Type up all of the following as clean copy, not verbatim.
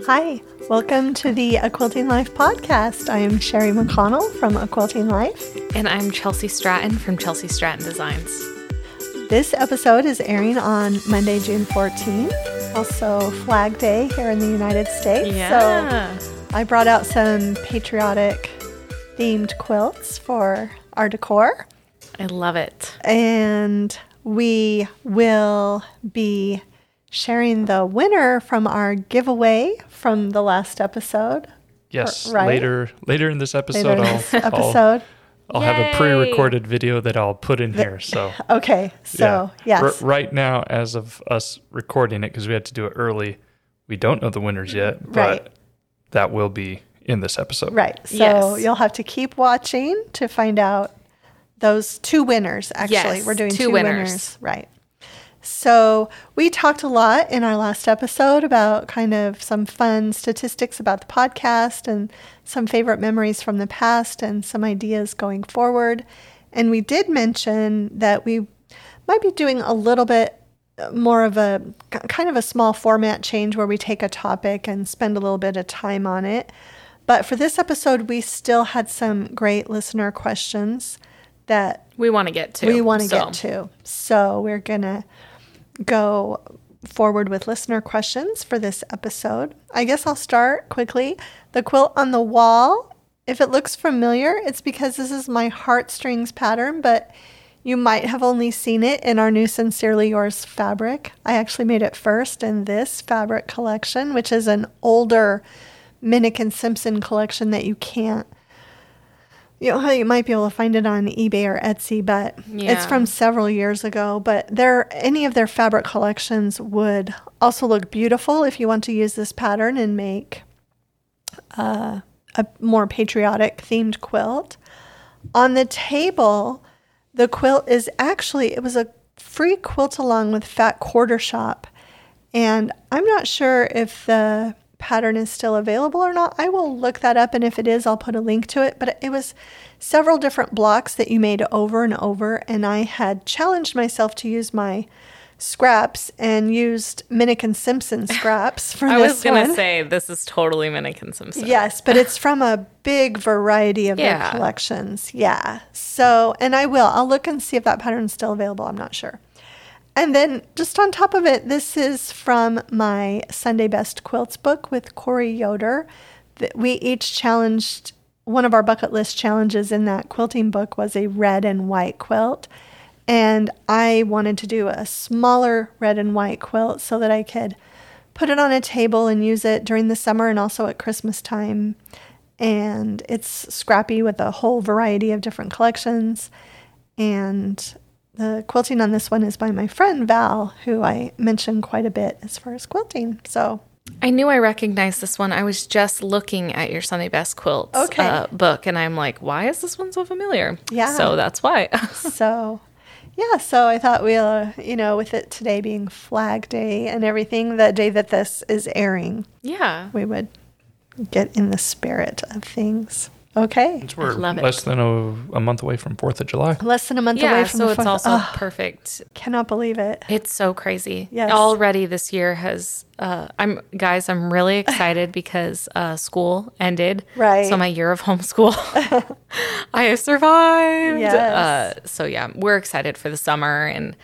Hi, welcome to the A Quilting Life podcast. I am Sherry McConnell from A Quilting Life. And I'm Chelsea Stratton from Chelsea Stratton Designs. This episode is airing on Monday, June 14th, also Flag Day here in the United States. Yeah. So I brought out some patriotic themed quilts for our decor. I love it. And we will be sharing the winner from our giveaway from the last episode. Yes, right? later in this episode, Later in this episode. I'll have a Yay! pre-recorded video that I'll put in here. So Okay, so yes. Right now, as of us recording it, because we had to do it early, we don't know the winners yet, but Right. that will be in this episode. Right. So Yes. you'll have to keep watching to find out those two winners, actually. Yes, We're doing two two winners. winners. Right. So we talked a lot in our last episode about kind of some fun statistics about the podcast and some favorite memories from the past and some ideas going forward. And we did mention that we might be doing a little bit more of a kind of a small format change where we take a topic and spend a little bit of time on it. But for this episode, we still had some great listener questions that We want to get to. we want to get to. So we're going to go forward with listener questions for this episode. I guess I'll start quickly. The quilt on the wall, if it looks familiar, it's because this is my heartstrings pattern, but you might have only seen it in our new Sincerely Yours fabric. I actually made it first in this fabric collection, which is an older Minnick and Simpson collection that you can't, you might be able to find it on eBay or Etsy, but it's Yeah. from several years ago. But any of their fabric collections would also look beautiful if you want to use this pattern and make a more patriotic themed quilt. On the table, the quilt is actually, it was a free quilt along with Fat Quarter Shop. And I'm not sure if the pattern is still available or not. I will look that up, and if it is, I'll put a link to it. But it was several different blocks that you made over and over, and I had challenged myself to use my scraps and used Minnick and Simpson scraps for I this was going one. to say, this is totally Minnick and Simpson. Yes, but it's from a big variety of their Yeah. collections. Yeah. So, and I'll look and see if that pattern is still available. I'm not sure. And then just on top of it, this is from my Sunday Best Quilts book with Corey Yoder. We each challenged, one of our bucket list challenges in that quilting book was a red and white quilt. And I wanted to do a smaller red and white quilt so that I could put it on a table and use it during the summer and also at Christmas time. And it's scrappy with a whole variety of different collections. And the quilting on this one is by my friend Val, who I mentioned quite a bit as far as quilting. So I knew I recognized this one. I was just looking at your Sunday Best Quilts book, and I'm like, why is this one so familiar? Yeah. So that's why. So I thought we'll, with it today being Flag Day and everything, the day that this is airing, Yeah. we would get in the spirit of things. Okay. Since we're love it. less than a month away from 4th of July. Less than a month Yeah, away from so the it's 4th. also perfect. Cannot believe it. It's so crazy. Yes. Already this year has, I'm really excited because school ended. Right. So my year of homeschool, I have survived. Yes. So yeah, we're excited for the summer and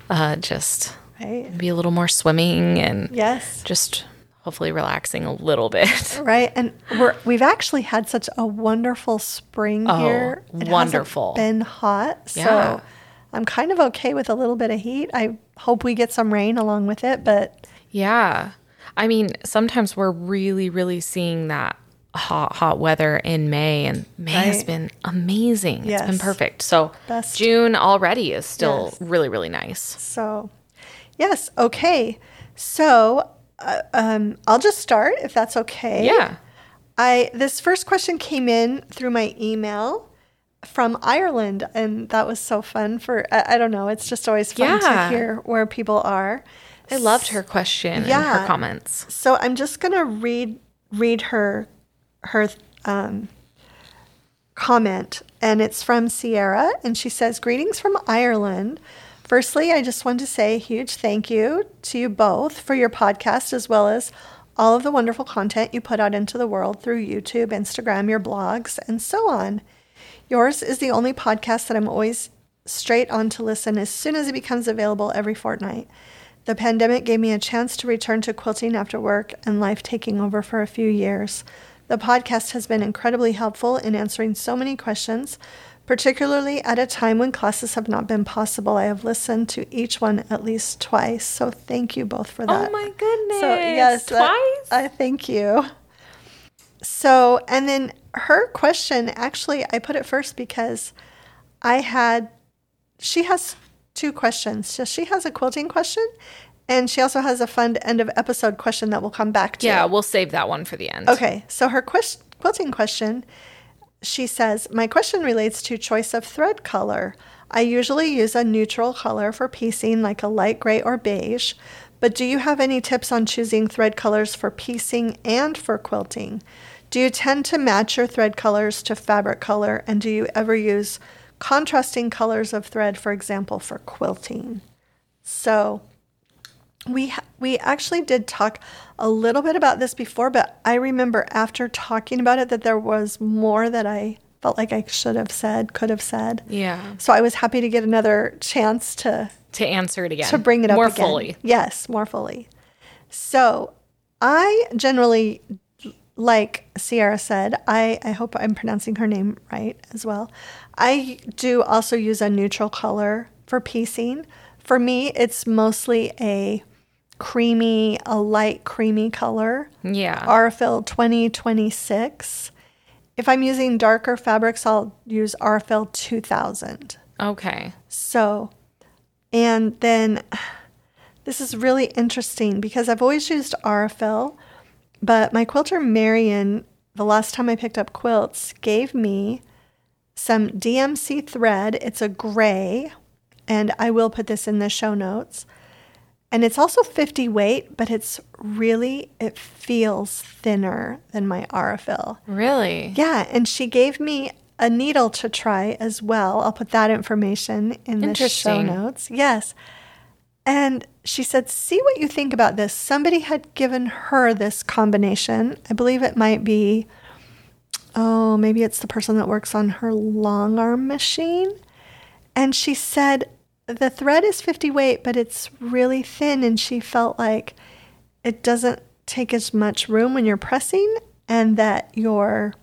just Right. be a little more swimming and Yes. just hopefully relaxing a little bit. Right. And we've actually had such a wonderful spring here. It wonderful. hasn't been hot. So Yeah. I'm kind of okay with a little bit of heat. I hope we get some rain along with it, but Yeah. I mean, sometimes we're really, really seeing that hot weather in May, and May has Right. been amazing. Yes. It's been perfect. So Best. June already is still Yes. really, really nice. so yes. Okay. So I'll just start if that's okay. Yeah. This first question came in through my email from Ireland, and that was so fun I don't know, it's just always fun to Yeah. hear where people are. I loved her question and Yeah. her comments. So I'm just going to read her comment, and it's from Sierra, and she says, "Greetings from Ireland. Firstly, I just want to say a huge thank you to you both for your podcast, as well as all of the wonderful content you put out into the world through YouTube, Instagram, your blogs, and so on. Yours is the only podcast that I'm always straight on to listen as soon as it becomes available every fortnight. The pandemic gave me a chance to return to quilting after work and life taking over for a few years. The podcast has been incredibly helpful in answering so many questions, particularly at a time when classes have not been possible. I have listened to each one at least twice, so thank you both for that. Oh my goodness. So, yes, twice? I thank you. So, and then her question, actually, I put it first because she has two questions. So she has a quilting question, and she also has a fun end of episode question that we'll come back to. Yeah, we'll save that one for the end. Okay, so her quilting question, she says, my question relates to choice of thread color. I usually use a neutral color for piecing, like a light gray or beige, but do you have any tips on choosing thread colors for piecing and for quilting? Do you tend to match your thread colors to fabric color, and do you ever use contrasting colors of thread, for example, for quilting? So we actually did talk a little bit about this before, but I remember after talking about it that there was more that I felt like I should have said, could have said. Yeah. So I was happy to get another chance to answer it again. To bring it up more again. fully. Yes, more fully. So I generally, like Sierra said, I hope I'm pronouncing her name right as well. I do also use a neutral color for piecing. For me, it's mostly a light creamy color. Yeah. Aurifil 2026. If I'm using darker fabrics, I'll use Aurifil 2000. Okay. So, and then this is really interesting because I've always used Aurifil, but my quilter Marion, the last time I picked up quilts, gave me some DMC thread. It's a gray, and I will put this in the show notes. And it's also 50 weight, but it feels thinner than my Aurifil. Really? Yeah, and she gave me a needle to try as well. I'll put that information in the show notes. Yes. And she said, see what you think about this. Somebody had given her this combination. I believe it might be, maybe it's the person that works on her long arm machine. And she said, the thread is 50 weight, but it's really thin. And she felt like it doesn't take as much room when you're pressing, and that your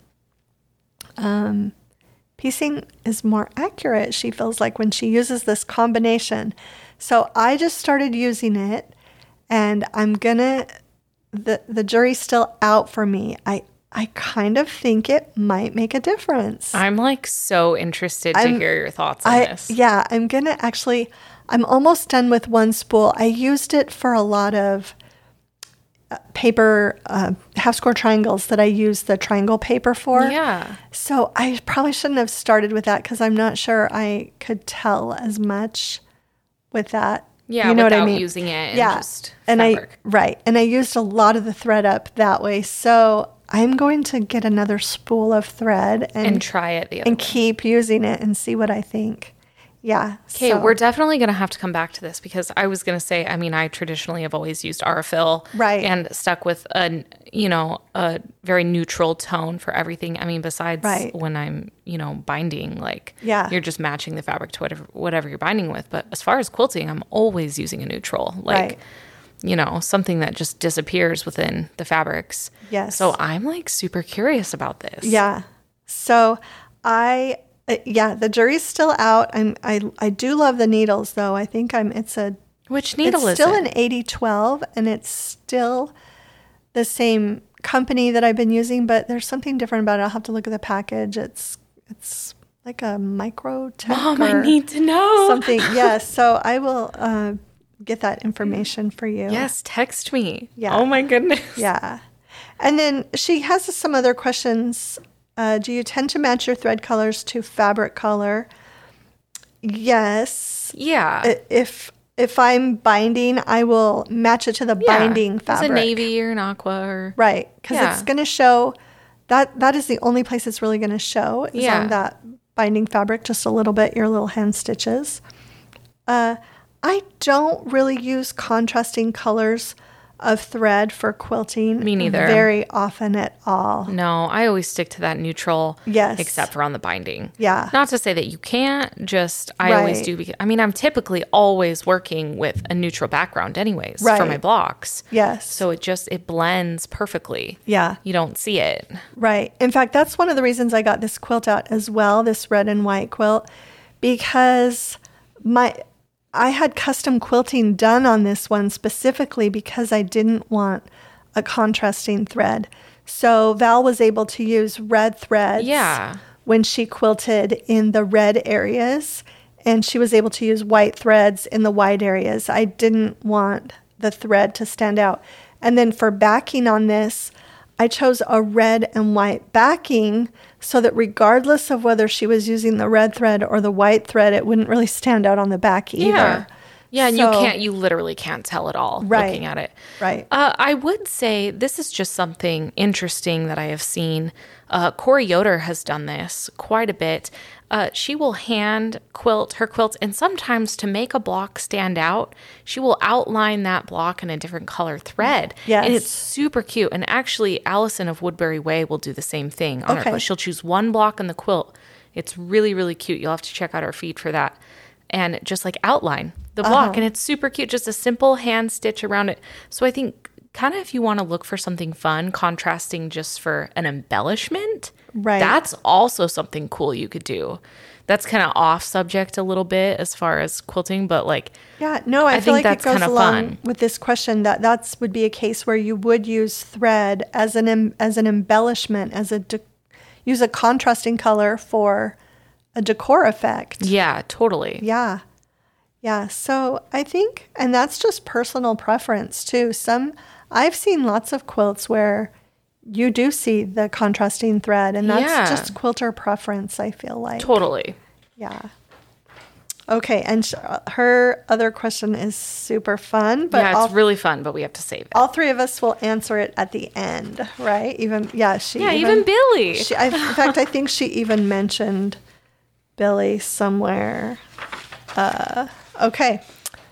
piecing is more accurate, she feels like, when she uses this combination. So I just started using it, and the jury's still out for me. I kind of think it might make a difference. I'm like so interested to hear your thoughts on this. Yeah, I'm almost done with one spool. I used it for a lot of paper, half score triangles that I use the triangle paper for. Yeah. So I probably shouldn't have started with that because I'm not sure I could tell as much with that. Yeah, you know what I mean? Without using it and just and fabric. And I used a lot of the thread up that way. So I'm going to get another spool of thread and try it the other and way. keep using it and see what I think. Yeah. Okay, we're definitely going to have to come back to this because I was going to say, I traditionally have always used Aurifil. Right. And stuck with a very neutral tone for everything. Besides when I'm, binding, you're just matching the fabric to whatever you're binding with. But as far as quilting, I'm always using a neutral. Something that just disappears within the fabrics. Yes. So I'm super curious about this. Yeah. So the jury's still out. I do love the needles though. I think Which needle is it? It's still an 8012, and it's still the same company that I've been using, but there's something different about it. I'll have to look at the package. It's like a Microtech. Mom, I need to know something. Yes. So I will get that information for you. Yes. Text me. Yeah. Oh my goodness. Yeah. And then she has some other questions. Do you tend to match your thread colors to fabric color? Yes. Yeah. If I'm binding, I will match it to the binding fabric. It's a navy or an aqua. Or... Right. Because it's going to show, that is the only place it's really going to show is on that binding fabric, just a little bit, your little hand stitches. I don't really use contrasting colors of thread for quilting. Me neither. Very often at all. No, I always stick to that neutral. Yes. Except for on the binding. Yeah. Not to say that you can't, just I always do. Because, I mean, I'm typically always working with a neutral background anyways for my blocks. Yes. So it blends perfectly. Yeah. You don't see it. Right. In fact, that's one of the reasons I got this quilt out as well, this red and white quilt, because I had custom quilting done on this one specifically because I didn't want a contrasting thread. So Val was able to use red threads when she quilted in the red areas, and she was able to use white threads in the white areas. I didn't want the thread to stand out. And then for backing on this, I chose a red and white backing so that regardless of whether she was using the red thread or the white thread, it wouldn't really stand out on the back either. Yeah, and you literally can't tell at all looking at it. Right. I would say this is just something interesting that I have seen. Corey Yoder has done this quite a bit. She will hand quilt her quilts, and sometimes to make a block stand out, she will outline that block in a different color thread. Yes. And it's super cute. And actually, Allison of Woodbury Way will do the same thing on her quilt. She'll choose one block in the quilt. It's really, really cute. You'll have to check out our feed for that. And just like outline the block. And it's super cute. Just a simple hand stitch around it. So I think kind of if you want to look for something fun, contrasting just for an embellishment, that's also something cool you could do. That's kind of off subject a little bit as far as quilting, but like, I feel like it goes along with this question that would be a case where you would use thread as an embellishment, use a contrasting color for a decor effect. Yeah, totally. Yeah. Yeah. So I think, and that's just personal preference too. I've seen lots of quilts where you do see the contrasting thread, and that's just quilter preference, I feel like. Totally. Yeah. Okay. And her other question is super fun, but it's really fun, but we have to save it. All three of us will answer it at the end, right? Even Billy. In fact, I think she even mentioned Billy somewhere. Okay.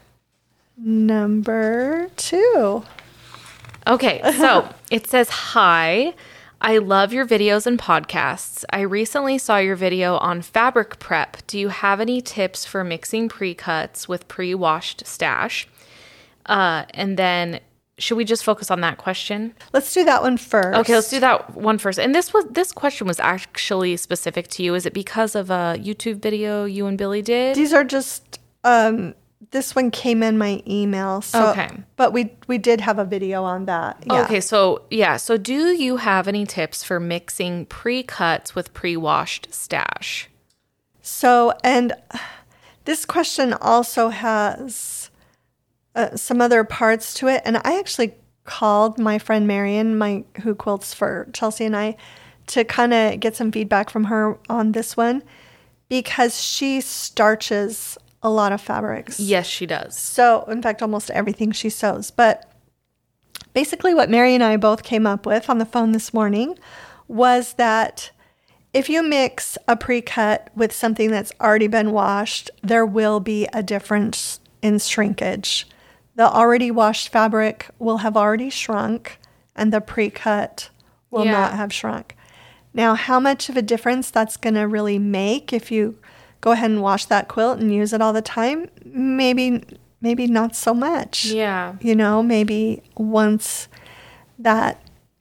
Number 2. Okay, so it says, "Hi, I love your videos and podcasts. I recently saw your video on fabric prep. Do you have any tips for mixing pre-cuts with pre-washed stash?" And then should we just focus on that question? Let's do that one first. Okay, let's do that one first. And this question was actually specific to you. Is it because of a YouTube video you and Billy did? These are just this one came in my email. So, okay. But we did have a video on that. Yeah. Okay, so do you have any tips for mixing pre-cuts with pre-washed stash? So, and this question also has some other parts to it. And I actually called my friend Marion, who quilts for Chelsea and I, to kind of get some feedback from her on this one, because she starches a lot of fabrics. Yes, she does. So, in fact, almost everything she sews. But basically what Mary and I both came up with on the phone this morning was that if you mix a pre-cut with something that's already been washed, there will be a difference in shrinkage. The already washed fabric will have already shrunk, and the pre-cut will not have shrunk. Now, how much of a difference that's going to really make if you go ahead and wash that quilt and use it all the time? Maybe not so much. Yeah. Maybe once that,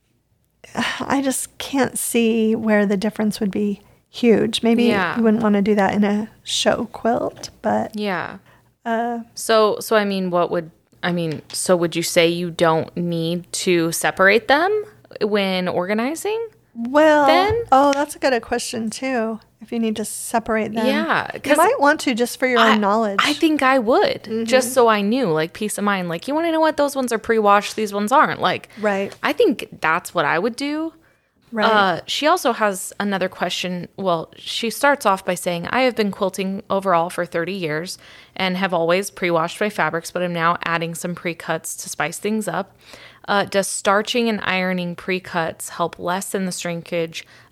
I just can't see where the difference would be huge. Maybe you wouldn't want to do that in a show quilt, but. Yeah. So would you say you don't need to separate them when organizing? Well, then? That's a good question too. If you need to separate them. Yeah. You might want to, just for your own knowledge. I think I would, just so I knew, like, peace of mind. Like, you want to know what? Those ones are pre-washed, these ones aren't. Like, right. I think that's what I would do. Right. She also has another question. Well, she starts off by saying, "I have been quilting overall for 30 years and have always pre-washed my fabrics, but I'm now adding some pre-cuts to spice things up. Does starching and ironing pre-cuts help lessen the shrinkage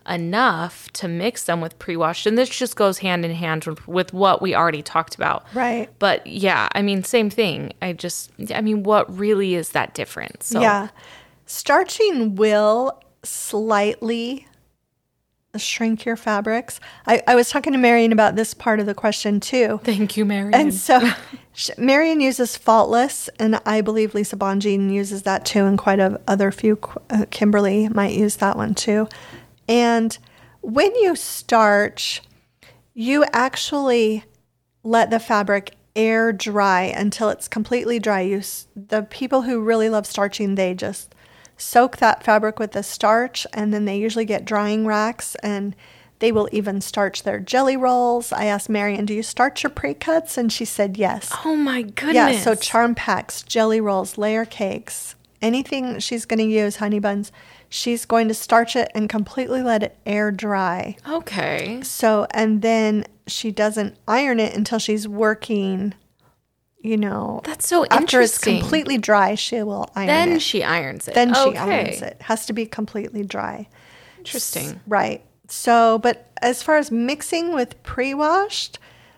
enough to mix them with pre-washed. And this just goes hand in hand with what we already talked about. Right. But yeah, I mean, same thing. What really is that difference? So. Yeah. Starching will slightly shrink your fabrics. I was talking to Marian about this part of the question too. Thank you, Marian. And so Marian uses Faultless, and I believe Lisa Bonjean uses that too, and quite a other few. Kimberly might use that one too. And when you starch, you actually let the fabric air dry until it's completely dry. The people who really love starching, they just soak that fabric with the starch, and then they usually get drying racks, and they will even starch their jelly rolls. I asked Marian, do you starch your pre-cuts? And she said yes. Oh my goodness. Yeah, so charm packs, jelly rolls, layer cakes, anything she's going to use, honey buns, she's going to starch it and completely let it air dry. Okay. So, and then she doesn't iron it until she's working, That's so after interesting. it's completely dry, she will iron it. Then she irons it. Then she irons it. Has to be completely dry. Interesting. Right. So, but as far as mixing with pre-washed,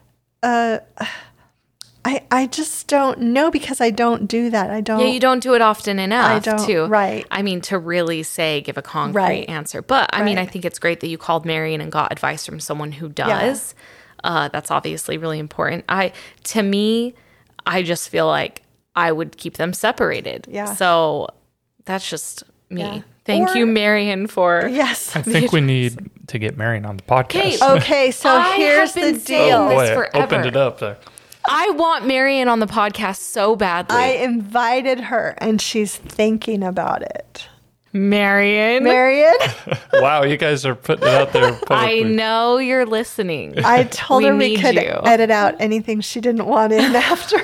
I just don't know because I don't do that. I don't. Yeah, you don't do it often enough too. Right. I mean, to really give a concrete answer. But I mean, I think it's great that you called Marian and got advice from someone who does. Yeah. That's obviously really important. To me, I just feel like I would keep them separated. Yeah. So that's just me. Yeah. Thank you, Marian, for... Yes. I think we need to get Marian on the podcast. Okay, so here's the deal. Oh, boy, I opened it up there. I want Marian on the podcast so badly. I invited her, and she's thinking about it. Marian? Wow, you guys are putting it out there publicly. I know you're listening. I told her we could edit out anything she didn't want in after.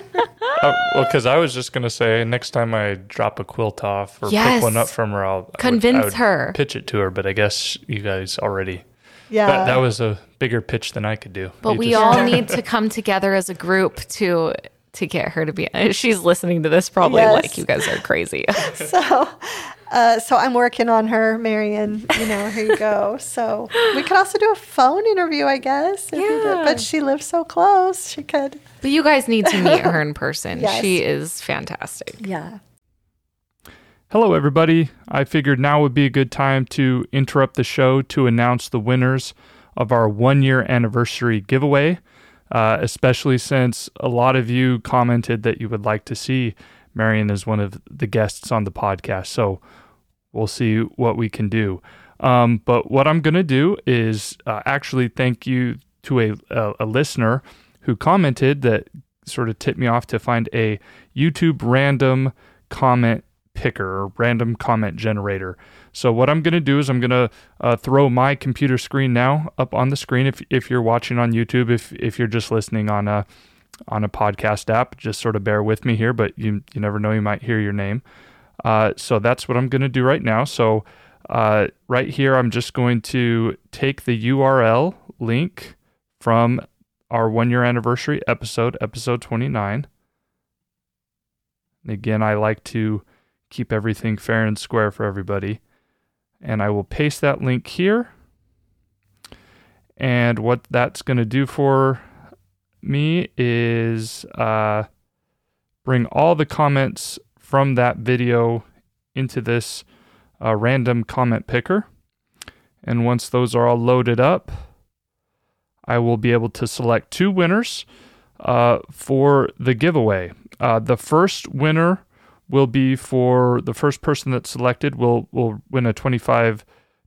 Well, because I was just going to say, next time I drop a quilt off or pick one up from her, I would her. Pitch it to her. But I guess you guys already... Yeah. That was a bigger pitch than I could do. But we all need to come together as a group to get her to be... She's listening to this probably like, you guys are crazy. So I'm working on her, Marian. Here you go. So we could also do a phone interview, I guess. But she lives so close, she could. But you guys need to meet her in person. Yes. She is fantastic. Yeah. Hello, everybody. I figured now would be a good time to interrupt the show to announce the winners of our 1-year anniversary giveaway, especially since a lot of you commented that you would like to see Marian as one of the guests on the podcast. So we'll see what we can do. But what I'm going to do is actually thank you to a listener who commented that sort of tipped me off to find a YouTube random comment picker or random comment generator. So what I'm going to do is I'm going to throw my computer screen now up on the screen. If you're watching on YouTube, if you're just listening on a podcast app, just sort of bear with me here, but you never know, you might hear your name. So that's what I'm going to do right now. So right here, I'm just going to take the URL link from our 1-year anniversary episode 29. And again, I like to keep everything fair and square for everybody. And I will paste that link here. And what that's going to do for me is bring all the comments from that video into this random comment picker. And once those are all loaded up, I will be able to select 2 winners for the giveaway. The first winner will be for the first person that's selected will win a $25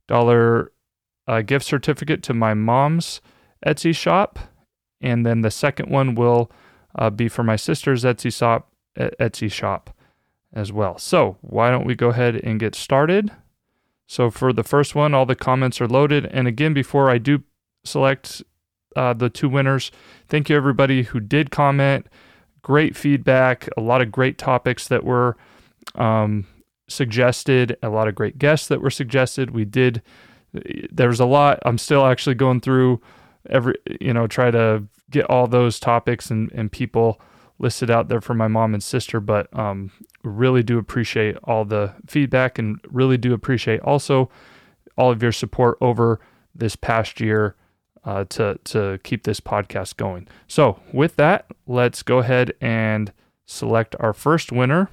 gift certificate to my mom's Etsy shop. And then the second one will be for my sister's Etsy shop as well. So why don't we go ahead and get started? So for the first one, all the comments are loaded. And again, before I do select the 2 winners, thank you everybody who did comment. Great feedback, a lot of great topics that were suggested, a lot of great guests that were suggested. There's a lot. I'm still actually going through try to get all those topics and people listed out there for my mom and sister, but really do appreciate all the feedback and really do appreciate also all of your support over this past year to keep this podcast going. So with that, let's go ahead and select our first winner.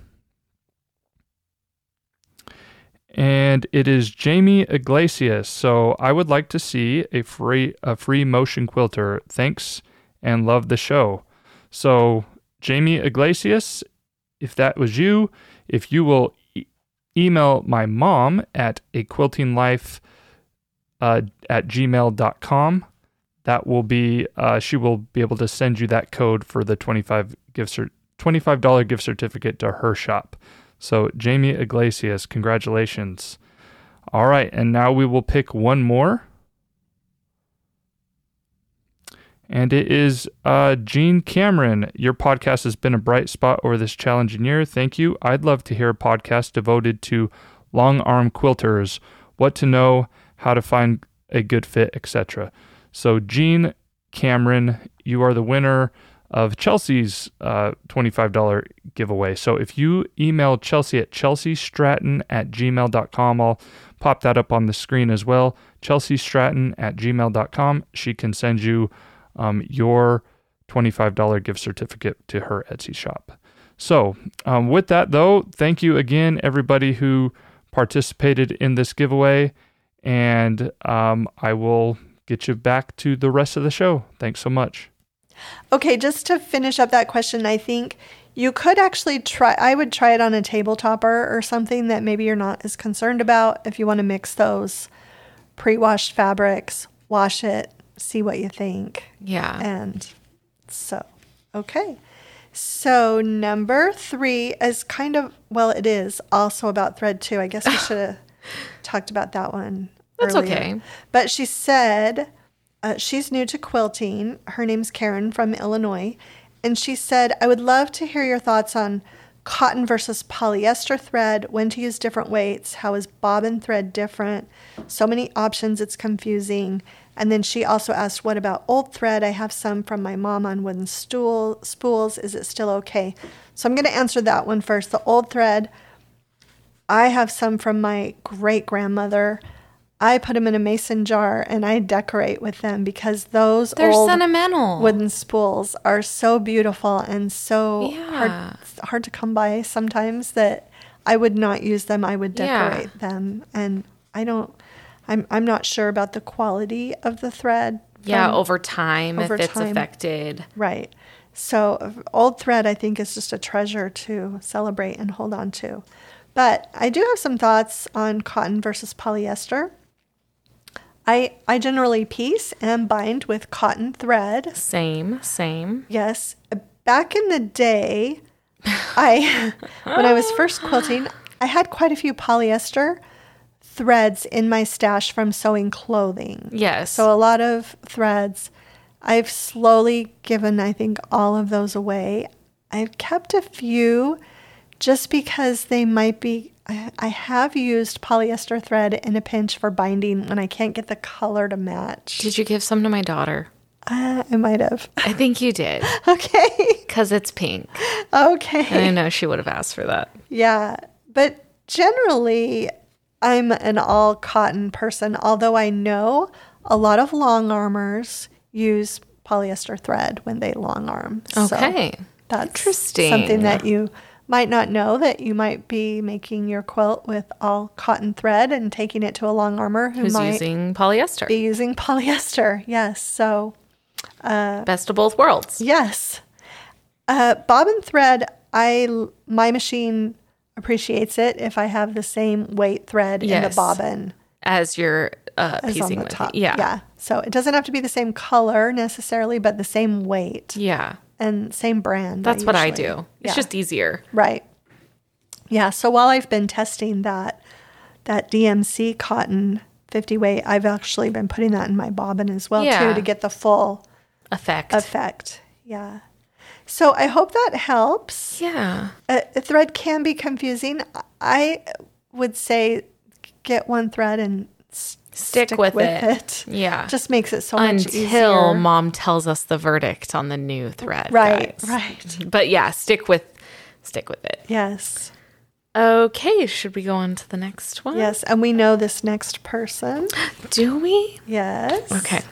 And it is Jamie Iglesias. So I would like to see a free motion quilter. Thanks and love the show. So Jamie Iglesias, if that was you, if you will email my mom at aquiltinglife@gmail.com, that will be she will be able to send you that code for the $25 gift certificate to her shop. So Jamie Iglesias, congratulations. All right, and now we will pick one more. And it is Gene Cameron. Your podcast has been a bright spot over this challenging year. Thank you. I'd love to hear a podcast devoted to long arm quilters, what to know, how to find a good fit, etc. So Gene Cameron, you are the winner of Chelsea's $25 giveaway. So if you email Chelsea at chelseastratton@gmail.com, I'll pop that up on the screen as well, chelseastratton@gmail.com, she can send you your $25 gift certificate to her Etsy shop. So with that, though, thank you again, everybody who participated in this giveaway, and I will get you back to the rest of the show. Thanks so much. Okay, just to finish up that question, I think you could actually I would try it on a table topper or something that maybe you're not as concerned about. If you want to mix those pre-washed fabrics, wash it, see what you think. Yeah. And so, okay. So number 3 is kind of, well, it is also about thread too. I guess we should have talked about that one That's earlier. Okay. But she said she's new to quilting. Her name's Karen from Illinois. And she said, I would love to hear your thoughts on cotton versus polyester thread, when to use different weights, how is bobbin thread different? So many options, it's confusing. And then she also asked, what about old thread? I have some from my mom on wooden spools. Is it still okay? So I'm going to answer that one first. The old thread, I have some from my great-grandmother. I put them in a mason jar and I decorate with them because they're old sentimental wooden spools are so beautiful and so hard to come by sometimes that I would not use them. I would decorate them, and I'm not sure about the quality of the thread. Over time, if it's affected. Right. So old thread, I think, is just a treasure to celebrate and hold on to. But I do have some thoughts on cotton versus polyester. I generally piece and bind with cotton thread. Same. Yes. Back in the day, when I was first quilting, I had quite a few polyester threads in my stash from sewing clothing. Yes. So a lot of threads. I've slowly given, I think, all of those away. I've kept a few just because they might be, I have used polyester thread in a pinch for binding when I can't get the color to match. Did you give some to my daughter? I might have. I think you did. Okay. Because it's pink. Okay. And I know she would have asked for that. Yeah. But generally, I'm an all cotton person, although I know a lot of long armers use polyester thread when they long arm. Okay. So that's interesting. Something that you might not know, that you might be making your quilt with all cotton thread and taking it to a long armer who's using polyester. Be using polyester. Yes. So best of both worlds. Yes. Bobbin thread, my machine appreciates it if I have the same weight thread in the bobbin as you're piecing on the with. top. Yeah. So it doesn't have to be the same color necessarily, but the same weight. Yeah. And same brand. That's what I do. It's just easier. Right. Yeah. So while I've been testing that DMC cotton 50 weight, I've actually been putting that in my bobbin as well too, to get the full effect. Yeah. So I hope that helps. Yeah. A thread can be confusing. I would say get one thread and stick with it. Yeah. Just makes it so much easier. Until mom tells us the verdict on the new thread. Right, guys. right. But yeah, stick with it. Yes. Okay, should we go on to the next one? Yes, and we know this next person. Do we? Yes. Okay.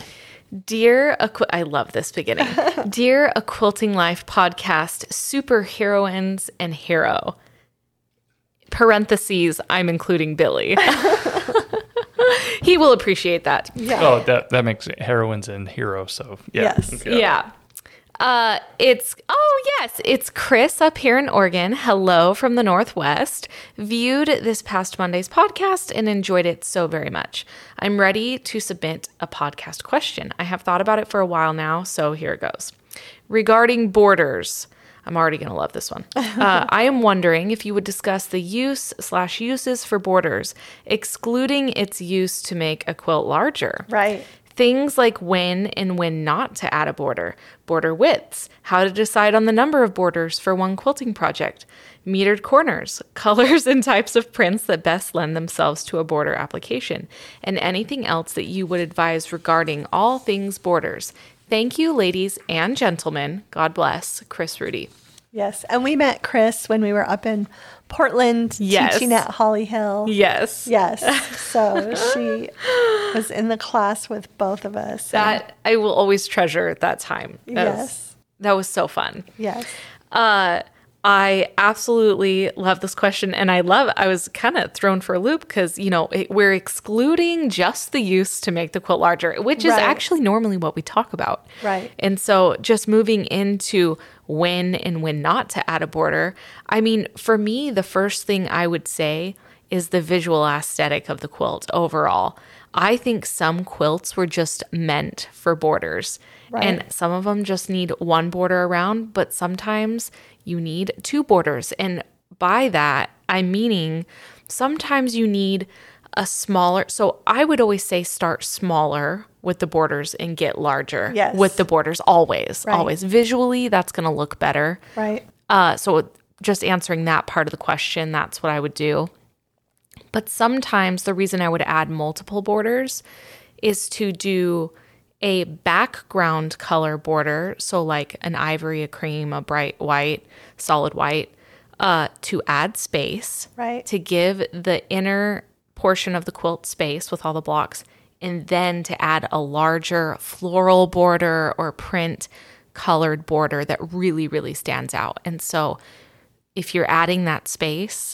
I love this beginning. Dear A Quilting Life podcast, superheroines and hero. Parentheses, I'm including Billy. He will appreciate that. Yeah. Oh, that makes it heroines and hero. So yeah. Yes. Okay. Yeah. It's Chris up here in Oregon. Hello from the Northwest. Viewed this past Monday's podcast and enjoyed it so very much. I'm ready to submit a podcast question. I have thought about it for a while now, so here it goes. Regarding borders, I'm already going to love this one. I am wondering if you would discuss the uses for borders, excluding its use to make a quilt larger. Right. Things like when and when not to add a border, border widths, how to decide on the number of borders for one quilting project, metered corners, colors and types of prints that best lend themselves to a border application, and anything else that you would advise regarding all things borders. Thank you, ladies and gentlemen. God bless. Chris Rudy. Yes, and we met Chris when we were up in Portland teaching at Holly Hill. Yes. Yes. So she was in the class with both of us. That I will always treasure that time. Yes. That was so fun. Yes. I absolutely love this question. And I was kind of thrown for a loop because, we're excluding just the use to make the quilt larger, which is actually normally what we talk about. Right. And so just moving into when and when not to add a border. I mean, for me, the first thing I would say is the visual aesthetic of the quilt overall. I think some quilts were just meant for borders. Right. And some of them just need one border around, but sometimes you need two borders. And by that, I'm meaning sometimes you need a smaller. So I would always say start smaller with the borders and get larger with the borders always. Right. Always. Visually, that's going to look better. Right. So just answering that part of the question, that's what I would do. But sometimes the reason I would add multiple borders is to do a background color border, so like an ivory, a cream, a bright white, solid white, to add space, right? To give the inner portion of the quilt space with all the blocks, and then to add a larger floral border or print colored border that really, really stands out. And so if you're adding that space,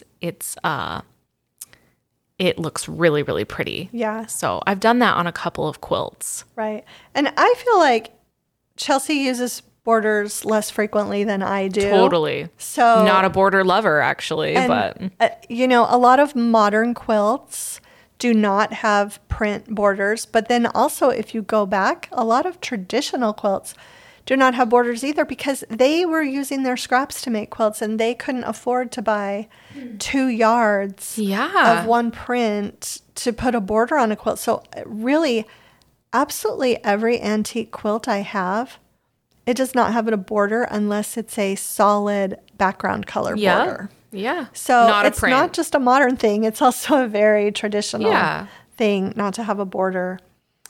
it looks really, really pretty. Yeah. So I've done that on a couple of quilts. Right. And I feel like Chelsea uses borders less frequently than I do. Totally. So not a border lover, actually, but a lot of modern quilts do not have print borders. But then also, if you go back, a lot of traditional quilts do not have borders either because they were using their scraps to make quilts and they couldn't afford to buy 2 yards of one print to put a border on a quilt. So really, absolutely every antique quilt I have, it does not have a border unless it's a solid background color border. Yeah. So it's not just a modern thing. It's also a very traditional thing not to have a border.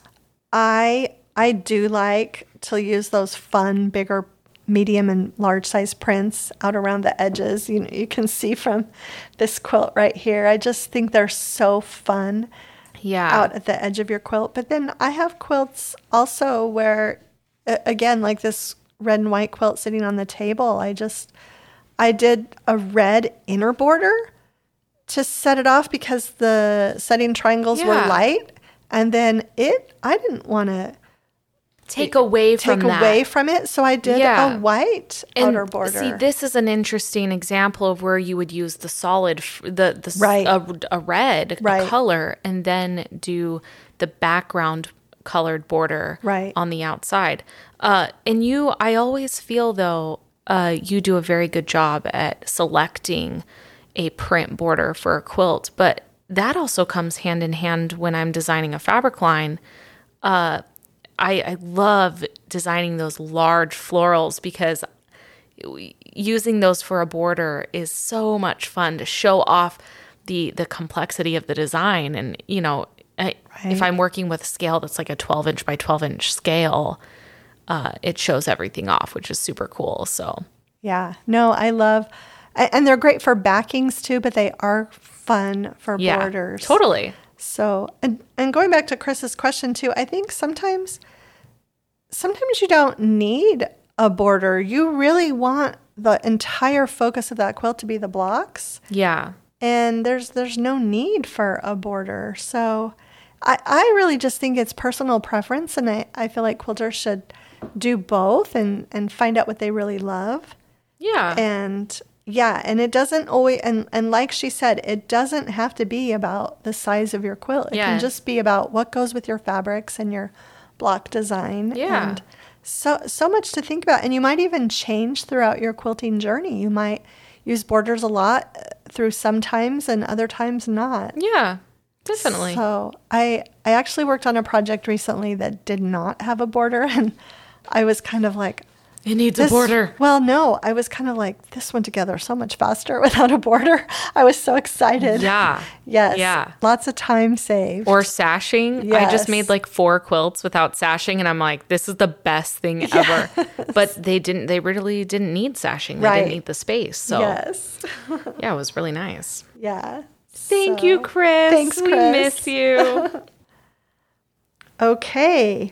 I do like to use those fun, bigger, medium, and large size prints out around the edges. You can see from this quilt right here. I just think they're so fun out at the edge of your quilt. But then I have quilts also where, again, like this red and white quilt sitting on the table, I did a red inner border to set it off because the setting triangles were light. And then I didn't want to take away from it, so I did a white outer border. See, this is an interesting example of where you would use the solid, a red color, and then do the background colored border on the outside. And I always feel though, you do a very good job at selecting a print border for a quilt, but that also comes hand in hand when I'm designing a fabric line. I love designing those large florals because using those for a border is so much fun to show off the complexity of the design. And, if I'm working with a scale that's like a 12-inch by 12-inch scale, it shows everything off, which is super cool. So, yeah, no, I love, And they're great for backings too, but they are fun for borders. Totally. So, and going back to Chris's question too, I think sometimes you don't need a border. You really want the entire focus of that quilt to be the blocks. Yeah. And there's no need for a border. So I really just think it's personal preference, and I feel like quilters should do both and find out what they really love. Yeah. And it doesn't always, and like she said, it doesn't have to be about the size of your quilt. It can just be about what goes with your fabrics and your block design. Yeah. And so much to think about. And you might even change throughout your quilting journey. You might use borders a lot through some times and other times not. Yeah, definitely. So I actually worked on a project recently that did not have a border, and I was kind of like, it needs a border. Well, no, I was kind of like, this went together so much faster without a border. I was so excited. Yeah. Yes. Yeah. Lots of time saved. Or sashing. Yes. I just made like 4 quilts without sashing, and I'm like, this is the best thing ever. But they really didn't need sashing. They didn't need the space. So yes. Yeah, it was really nice. Yeah. Thank you, Chris. Thanks, Chris. We miss you. Okay.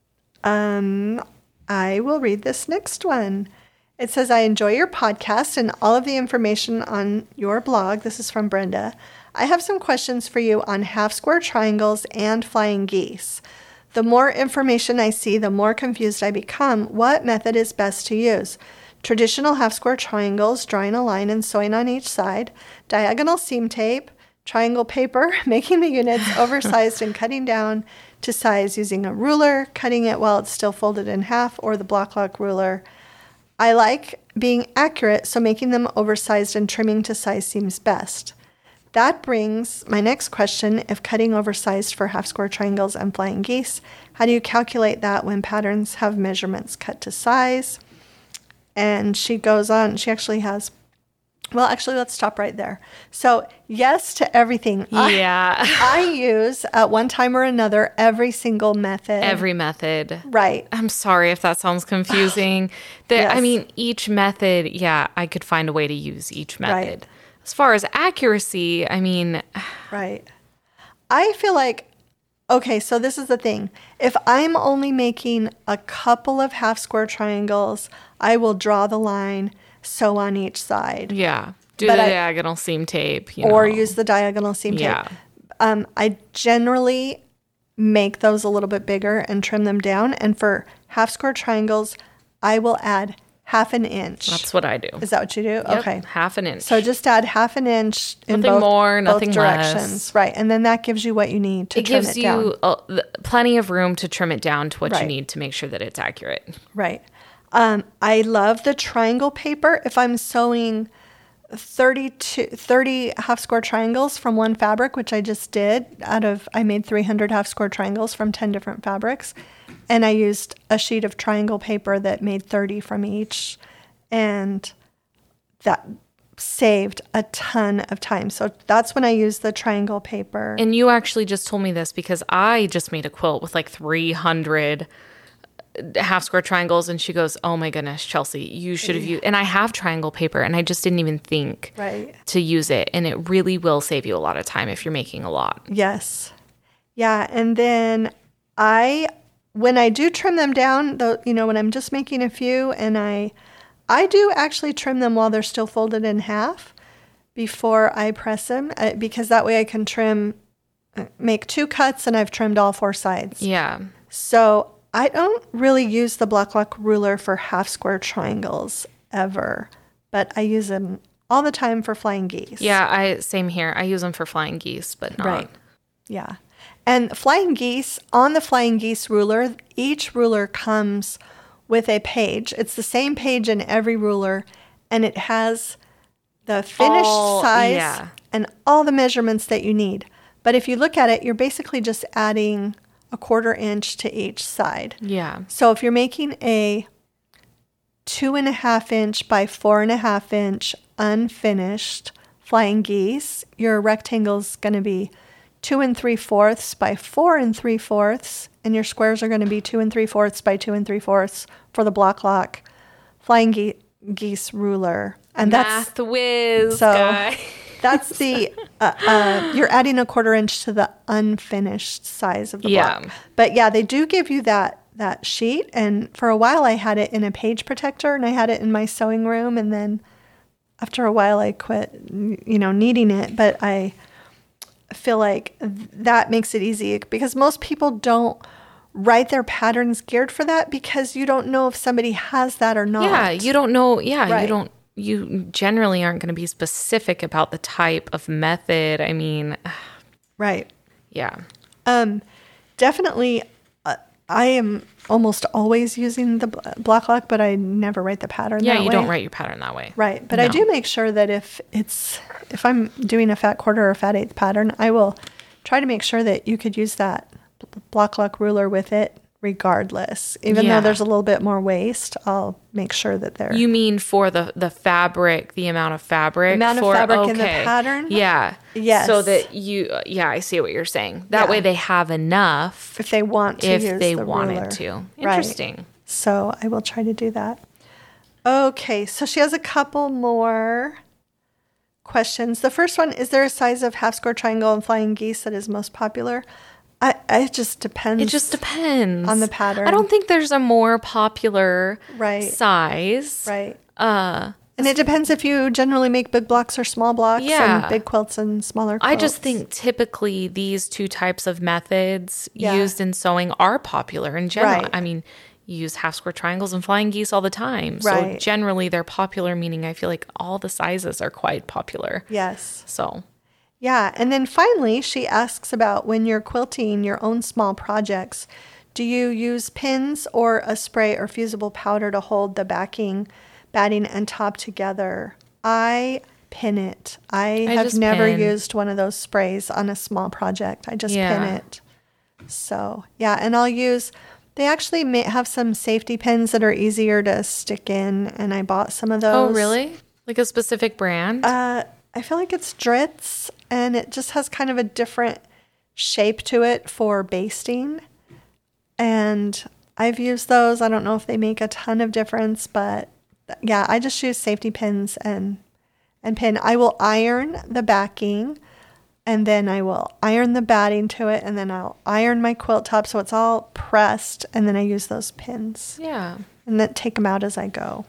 I will read this next one. It says, I enjoy your podcast and all of the information on your blog. This is from Brenda. I have some questions for you on half square triangles and flying geese. The more information I see, the more confused I become. What method is best to use? Traditional half square triangles, drawing a line and sewing on each side, diagonal seam tape, triangle paper, making the units oversized and cutting down to size using a ruler, cutting it while it's still folded in half, or the block lock ruler. I like being accurate, so making them oversized and trimming to size seems best. That brings my next question. If cutting oversized for half square triangles and flying geese, how do you calculate that when patterns have measurements cut to size? And she goes on, she actually has, well, actually, let's stop right there. So, yes to everything. Yeah. I use, at one time or another, every single method. Every method. Right. I'm sorry if that sounds confusing. Yes. I mean, each method, I could find a way to use each method. Right. As far as accuracy, I mean... Right. I feel like, okay, so this is the thing. If I'm only making a couple of half square triangles, I will draw the line, sew on each side. Yeah. Do the diagonal seam tape. Or use the diagonal seam tape. Yeah. I generally make those a little bit bigger and trim them down. And for half square triangles, I will add half an inch. That's what I do. Is that what you do? Yep, okay. Half an inch. So just add half an inch in nothing more, nothing both directions. Less. Right. And then that gives you what you need to trim it down. It gives you plenty of room to trim it down to what you need to make sure that it's accurate. Right. I love the triangle paper. If I'm sewing 30 half square triangles from one fabric, which I just did I made 300 half square triangles from 10 different fabrics. And I used a sheet of triangle paper that made 30 from each. And that saved a ton of time. So that's when I use the triangle paper. And you actually just told me this because I just made a quilt with like 300 half square triangles, and she goes, oh my goodness, Chelsea, you should have used, and I have triangle paper and I just didn't even think to use it. And it really will save you a lot of time if you're making a lot. Yes. Yeah. And then when I do trim them down, when I'm just making a few, and I do actually trim them while they're still folded in half before I press them, because that way I can make 2 cuts and I've trimmed all 4 sides. Yeah. So I don't really use the block lock ruler for half square triangles ever, but I use them all the time for flying geese. Yeah, same here. I use them for flying geese, but not. Right. Yeah. And flying geese, on the flying geese ruler, each ruler comes with a page. It's the same page in every ruler, and it has the finished size and all the measurements that you need. But if you look at it, you're basically just adding a 1/4 inch to each side. Yeah. So if you're making a 2.5 inch by 4.5 inch unfinished flying geese, your rectangle is going to be 2 3/4 by 4 3/4, and your squares are going to be 2 3/4 by 2 3/4 for the block lock flying geese ruler. And Math whiz guy. That's the, you're adding a 1/4 inch to the unfinished size of the block. But yeah, they do give you that sheet. And for a while I had it in a page protector and I had it in my sewing room. And then after a while I quit, needing it. But I feel like that makes it easy because most people don't write their patterns geared for that because you don't know if somebody has that or not. Yeah, you don't know. Yeah, right. You generally aren't going to be specific about the type of method. I mean, right. Yeah. Definitely, I am almost always using the block lock, but I never write the pattern that way. Yeah, you don't write your pattern that way. Right. But I do make sure that if I'm doing a fat 1/4 or a fat 1/8 pattern, I will try to make sure that you could use that block lock ruler with it regardless. Even though there's a little bit more waste, I'll make sure that they're... You mean for the fabric, the amount of fabric? In the pattern? Yeah. Yes. So that I see what you're saying. That way they have enough. If they want to use the wanted ruler. to. Interesting. Right. So I will try to do that. Okay, so she has a couple more questions. The first one, is there a size of half square triangle and flying geese that is most popular? It just depends. It just depends on the pattern. I don't think there's a more popular size. Right. And it depends if you generally make big blocks or small blocks and big quilts and smaller quilts. I just think typically these two types of methods used in sewing are popular in general. Right. I mean, you use half square triangles and flying geese all the time. So generally they're popular, meaning I feel like all the sizes are quite popular. Yes. So... Yeah. And then finally, she asks about when you're quilting your own small projects, do you use pins or a spray or fusible powder to hold the batting and top together? I pin it. I have never used one of those sprays on a small project. I just pin it. So, and they actually have some safety pins that are easier to stick in, and I bought some of those. Oh, really? Like a specific brand? I feel like it's Dritz, and it just has kind of a different shape to it for basting. And I've used those. I don't know if they make a ton of difference, but I just use safety pins and pin. I will iron the backing, and then I will iron the batting to it, and then I'll iron my quilt top so it's all pressed, and then I use those pins. Yeah. And then take them out as I go.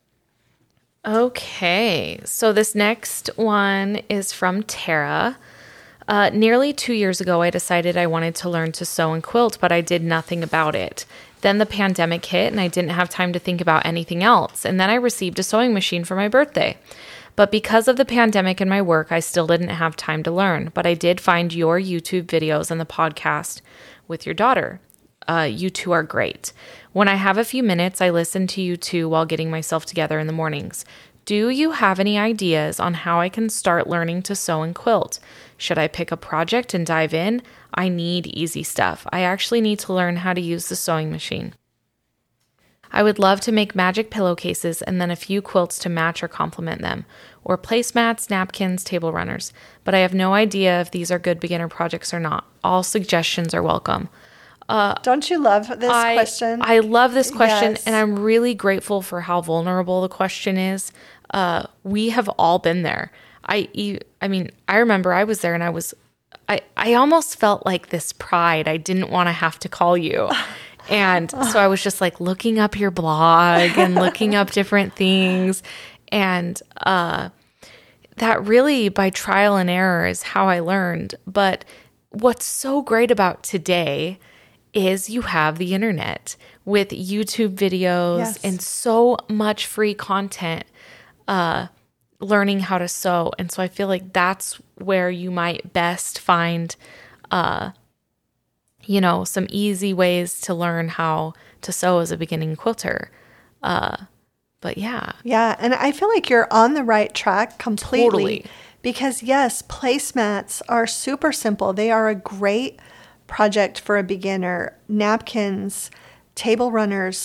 Okay, so this next one is from Tara. Nearly 2 years ago, I decided I wanted to learn to sew and quilt, but I did nothing about it. Then the pandemic hit and I didn't have time to think about anything else. And then I received a sewing machine for my birthday. But because of the pandemic and my work, I still didn't have time to learn. But I did find your YouTube videos and the podcast with your daughter. You two are great. When I have a few minutes, I listen to you two while getting myself together in the mornings. Do you have any ideas on how I can start learning to sew and quilt? Should I pick a project and dive in? I need easy stuff. I actually need to learn how to use the sewing machine. I would love to make magic pillowcases and then a few quilts to match or complement them, or placemats, napkins, table runners. But I have no idea if these are good beginner projects or not. All suggestions are welcome. Don't you love this question? I love this question, and I'm really grateful for how vulnerable the question is. We have all been there. I mean, I remember I was there, and I almost felt like this pride. I didn't want to have to call you. And so I was just like looking up your blog and looking up different things. And that really, by trial and error, is how I learned. But what's so great about today is you have the internet with YouTube videos and so much free content learning how to sew. And so I feel like that's where you might best find, some easy ways to learn how to sew as a beginning quilter. But yeah. Yeah. And I feel like you're on the right track completely. Totally. Because yes, placemats are super simple. They are a great project for a beginner. Napkins, table runners,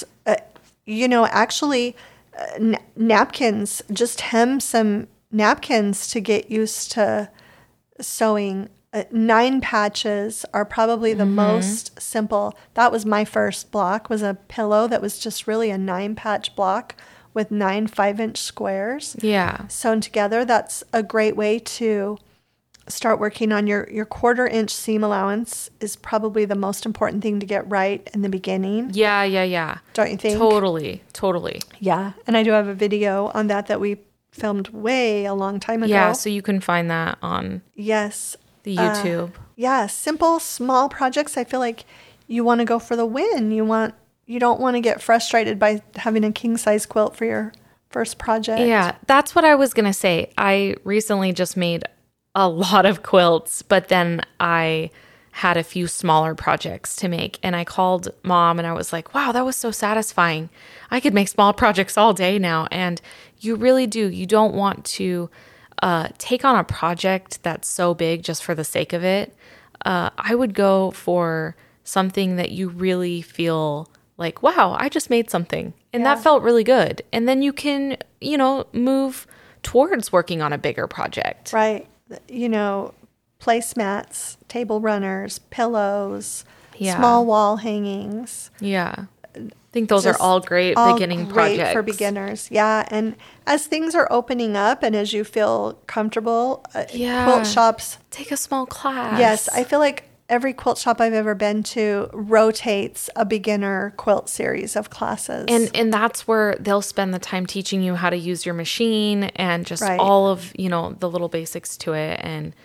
napkins, just hem some napkins to get used to sewing. 9 patches are probably the most simple. That was my first block, was a pillow that was just really a 9-patch block with 9 5-inch squares. Yeah. Sewn together. That's a great way to start working on your 1/4-inch seam allowance is probably the most important thing to get right in the beginning. Yeah. Don't you think? Totally. Yeah. And I do have a video on that we filmed way a long time ago. Yeah, so you can find that on yes, the YouTube. Yeah, simple, small projects. I feel like you want to go for the win. You don't want to get frustrated by having a king-size quilt for your first project. Yeah, that's what I was going to say. I recently just made a lot of quilts, but then I had a few smaller projects to make. And I called Mom and I was like, wow, that was so satisfying. I could make small projects all day now. And you really do. You don't want to take on a project that's so big just for the sake of it. I would go for something that you really feel like, wow, I just made something. And that felt really good. And then you can, move towards working on a bigger project. Right. Placemats, table runners, pillows, small wall hangings. Yeah. I think those are all great beginning projects. Great for beginners. Yeah. And as things are opening up and as you feel comfortable, quilt shops. Take a small class. Yes. I feel like every quilt shop I've ever been to rotates a beginner quilt series of classes. And that's where they'll spend the time teaching you how to use your machine and just all of, the little basics to it. And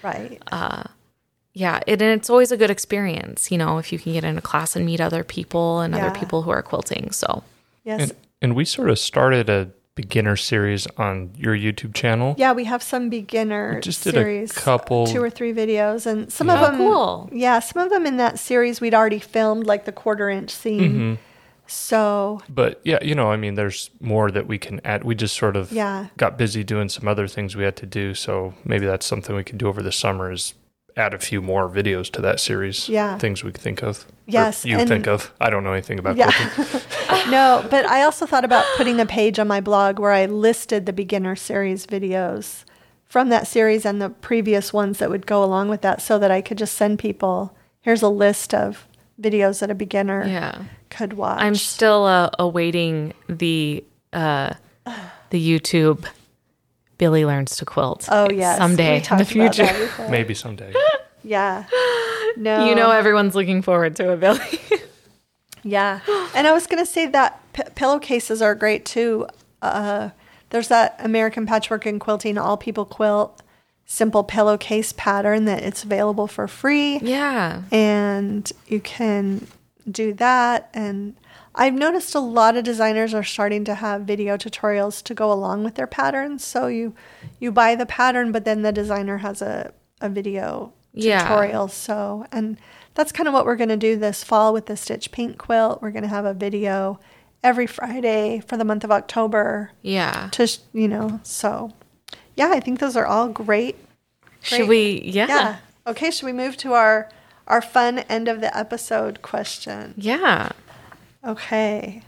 and it's always a good experience, if you can get in a class and meet other people and other people who are quilting. So yes. And we sort of started a beginner series on your YouTube channel. Yeah, we have some beginner series, a couple 2 or 3 videos, and some of them cool. Yeah, some of them in that series we'd already filmed, like the 1/4-inch seam. Mm-hmm. So but there's more that we can add. We just sort of got busy doing some other things we had to do, so maybe that's something we can do over the summer is add a few more videos to that series. Yeah. Things we can think of. Yes. Or think of. I don't know anything about quilting. No, but I also thought about putting a page on my blog where I listed the beginner series videos from that series and the previous ones that would go along with that so that I could just send people, here's a list of videos that a beginner could watch. I'm still awaiting the YouTube Billy Learns to Quilt. Oh, yes. Someday in the future. Maybe someday. Yeah. No. Everyone's looking forward to it, Billy. Yeah. And I was going to say that pillowcases are great too. There's that American Patchwork and Quilting All People Quilt simple pillowcase pattern that it's available for free. Yeah. And you can do that. And I've noticed a lot of designers are starting to have video tutorials to go along with their patterns. So you buy the pattern, but then the designer has a video tutorial. So, and that's kind of what we're going to do this fall with the Stitch Pink quilt. We're going to have a video every Friday for the month of October. Yeah. So yeah, I think those are all great. Should we? Yeah. Okay. Should we move to our fun end of the episode question? Yeah. Okay.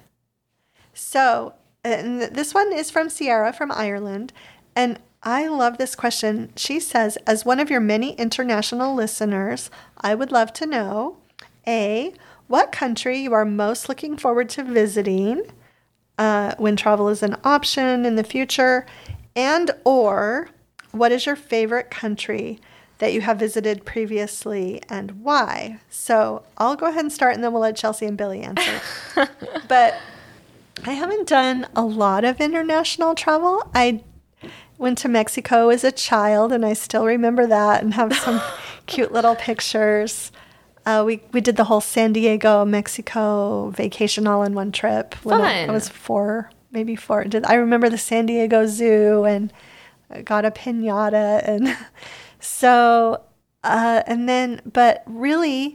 So and this one is from Sierra from Ireland. And I love this question. She says, as one of your many international listeners, I would love to know, A, what country you are most looking forward to visiting when travel is an option in the future, and or what is your favorite country that you have visited previously and why? So I'll go ahead and start and then we'll let Chelsea and Billy answer. But I haven't done a lot of international travel. I went to Mexico as a child and I still remember that and have some cute little pictures. We did the whole San Diego, Mexico vacation all in one trip. Fun. I was 4, maybe 4. I remember the San Diego Zoo and got a piñata and so, but really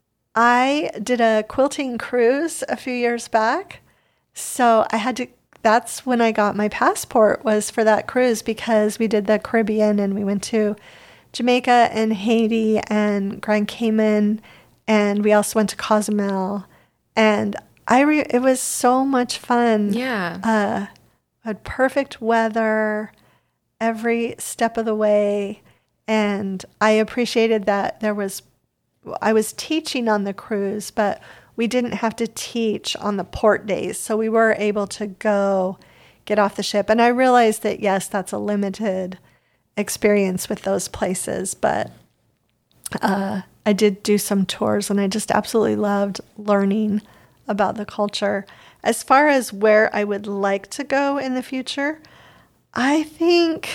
I did a quilting cruise a few years back. So that's when I got my passport, was for that cruise, because we did the Caribbean and we went to Jamaica and Haiti and Grand Cayman, and we also went to Cozumel, and it was so much fun. Yeah. Had perfect weather every step of the way, and I appreciated that I was teaching on the cruise, but we didn't have to teach on the port days, so we were able to go get off the ship. And I realized that, yes, that's a limited experience with those places, but I did do some tours, and I just absolutely loved learning about the culture. As far as where I would like to go in the future, I think,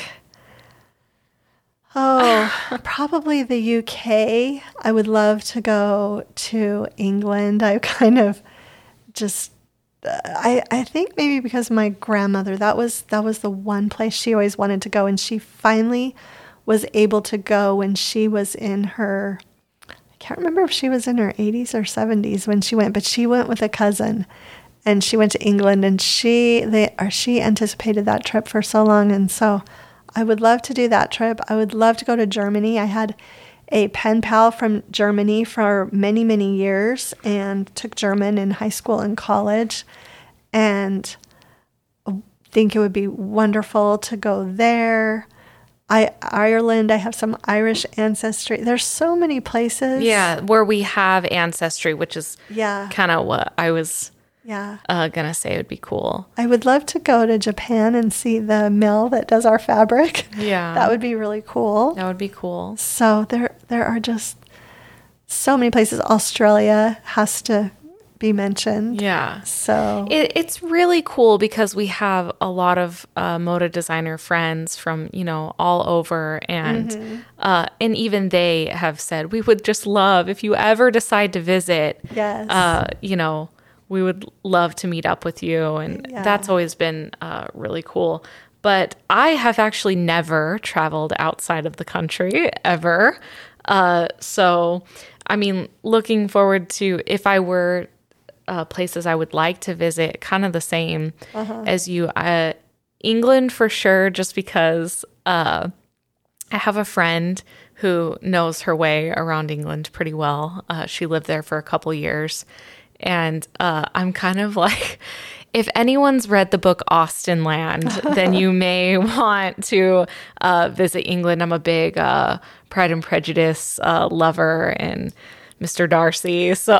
probably the UK. I would love to go to England. I kind of just, I think maybe because my grandmother, that was the one place she always wanted to go, and she finally was able to go when she was in her, I can't remember if she was in her 80s or 70s when she went, but she went with a cousin. And she went to England, and she anticipated that trip for so long. And so I would love to do that trip. I would love to go to Germany. I had a pen pal from Germany for many, many years and took German in high school and college. And I think it would be wonderful to go there. Ireland, I have some Irish ancestry. There's so many places. Yeah, where we have ancestry, which is kind of what I was... gonna say would be cool. I would love to go to Japan and see the mill that does our fabric. Yeah. That would be really cool. That would be cool. So there are just so many places. Australia has to be mentioned. Yeah. So it's really cool because we have a lot of moda designer friends from, all over, and and even they have said, we would just love if you ever decide to visit. Yes. We would love to meet up with you. And that's always been really cool. But I have actually never traveled outside of the country ever. So, I mean, looking forward to, if I were places I would like to visit, kind of the same as you. England for sure, just because I have a friend who knows her way around England pretty well. She lived there for a couple years. And I'm kind of like, if anyone's read the book Austenland, then you may want to visit England. I'm a big Pride and Prejudice lover, and Mr. Darcy. So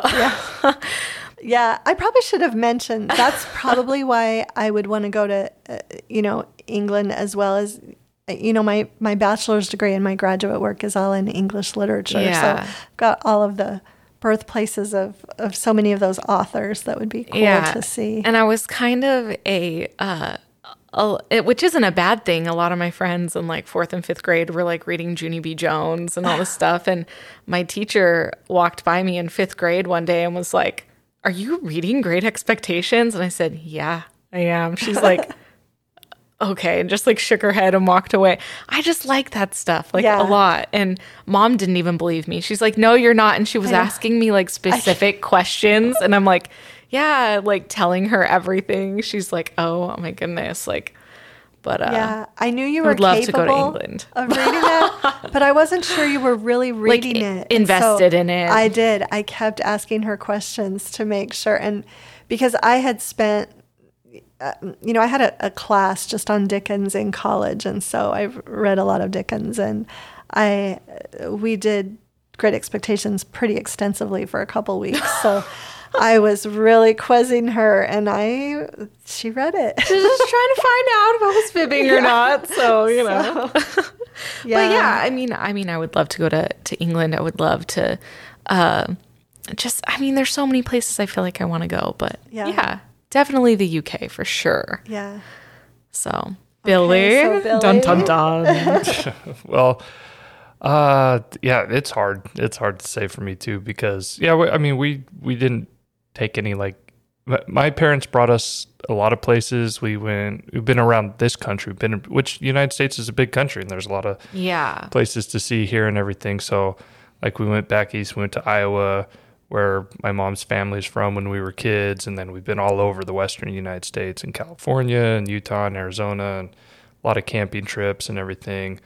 yeah, I probably should have mentioned that's probably why I would want to go to England, as well as my bachelor's degree and my graduate work is all in English literature. So I've got all of the birthplaces of so many of those authors that would be cool to see. And I was kind of which isn't a bad thing. A lot of my friends in like 4th and 5th grade were like reading Junie B. Jones and all this stuff. And my teacher walked by me in 5th grade one day and was like, "Are you reading Great Expectations?" And I said, "Yeah, I am." She's like, "Okay," and just like shook her head and walked away. I just like that stuff a lot. And Mom didn't even believe me. She's like, "No, you're not." And she was asking me like specific questions. And I'm like, yeah, like telling her everything. She's like, oh my goodness. But I knew you were love capable to go to England. of reading that, but I wasn't sure you were really reading it. Invested in it. I did. I kept asking her questions to make sure. And because I had spent, I had a class just on Dickens in college, and so I've read a lot of Dickens, and we did Great Expectations pretty extensively for a couple weeks. So I was really quizzing her, and she read it. She's just trying to find out if I was fibbing or not. So, But I mean, I would love to go to England. I would love to there's so many places I feel like I want to go, but definitely the UK for sure. Yeah. So, Billy. Dun, dun, dun. Well, it's hard. It's hard to say for me too, because we didn't take any, my parents brought us a lot of places. We've been around this country, which the United States is a big country, and there's a lot of places to see here and everything. So we went back east, we went to Iowa, where my mom's family's from when we were kids. And then we've been all over the Western United States, in California and Utah and Arizona, and a lot of camping trips and everything.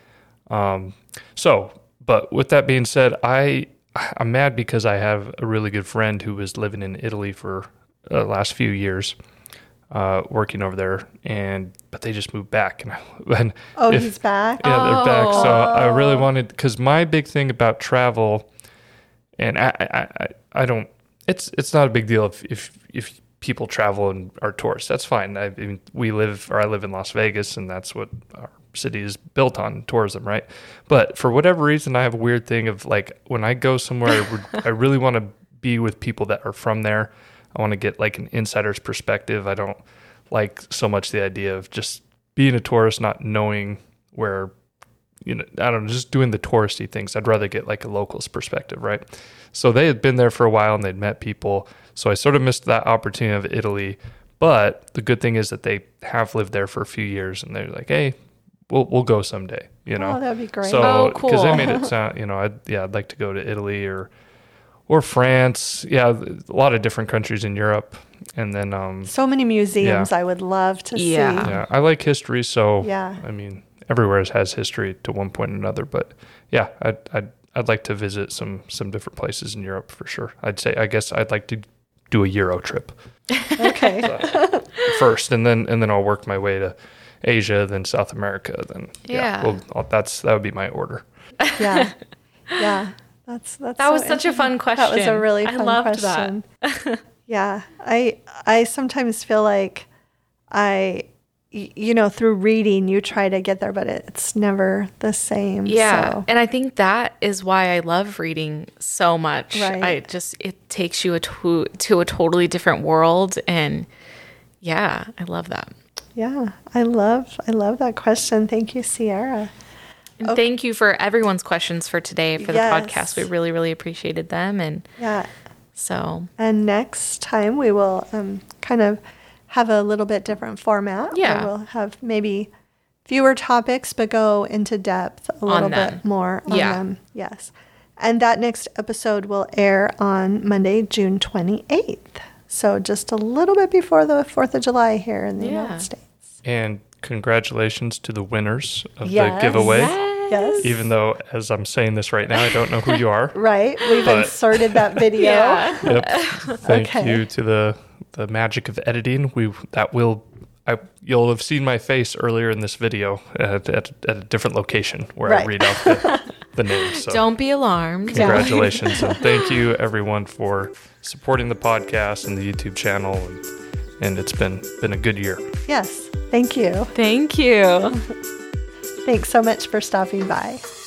But with that being said, I'm mad because I have a really good friend who was living in Italy for the last few years, working over there, but they just moved back. He's back? Yeah, they're back. So I really wanted, because my big thing about travel, and I don't, it's not a big deal if people travel and are tourists. That's fine. I mean, I live in Las Vegas, and that's what our city is built on, tourism, right? But for whatever reason, I have a weird thing of like, when I go somewhere, I really want to be with people that are from there. I want to get like an insider's perspective. I don't like so much the idea of just being a tourist, not knowing where, I don't know, just doing the touristy things. I'd rather get like a local's perspective, right? So they had been there for a while and they'd met people. So I sort of missed that opportunity of Italy. But the good thing is that they have lived there for a few years, and they're like, hey, we'll go someday, Oh, that'd be great. So, cool. Because they made it sound, I'd like to go to Italy or France. Yeah, a lot of different countries in Europe. And then so many museums I would love to see. Yeah, I like history, so yeah. I mean, everywhere has history to one point or another, but yeah, I'd like to visit some different places in Europe for sure. I guess I'd like to do a Euro trip. Okay. First, and then I'll work my way to Asia, then South America, then that would be my order. Yeah. Yeah. That's that was such a fun question. That was a really fun question. That. Yeah. I sometimes feel like through reading you try to get there, but it's never the same. Yeah. So. And I think that is why I love reading so much. Right. It takes you to a totally different world. And yeah, I love that. Yeah. I love that question. Thank you, Sierra. And thank you for everyone's questions for today for the podcast. We really, really appreciated them. And and next time we will kind of have a little bit different format. Yeah. We'll have maybe fewer topics, but go into depth a little bit more on them. Yes. And that next episode will air on Monday, June 28th. So just a little bit before the 4th of July here in the United States. And congratulations to the winners of the giveaway. Yes. Even though, as I'm saying this right now, I don't know who you are. Right. We've inserted that video. Yep. Thank you to the magic of editing. You'll have seen my face earlier in this video at a different location where I read out the names. So don't be alarmed. Congratulations. And thank you, everyone, for supporting the podcast and the YouTube channel. And it's been a good year. Yes. Thank you. Thank you. Thanks so much for stopping by.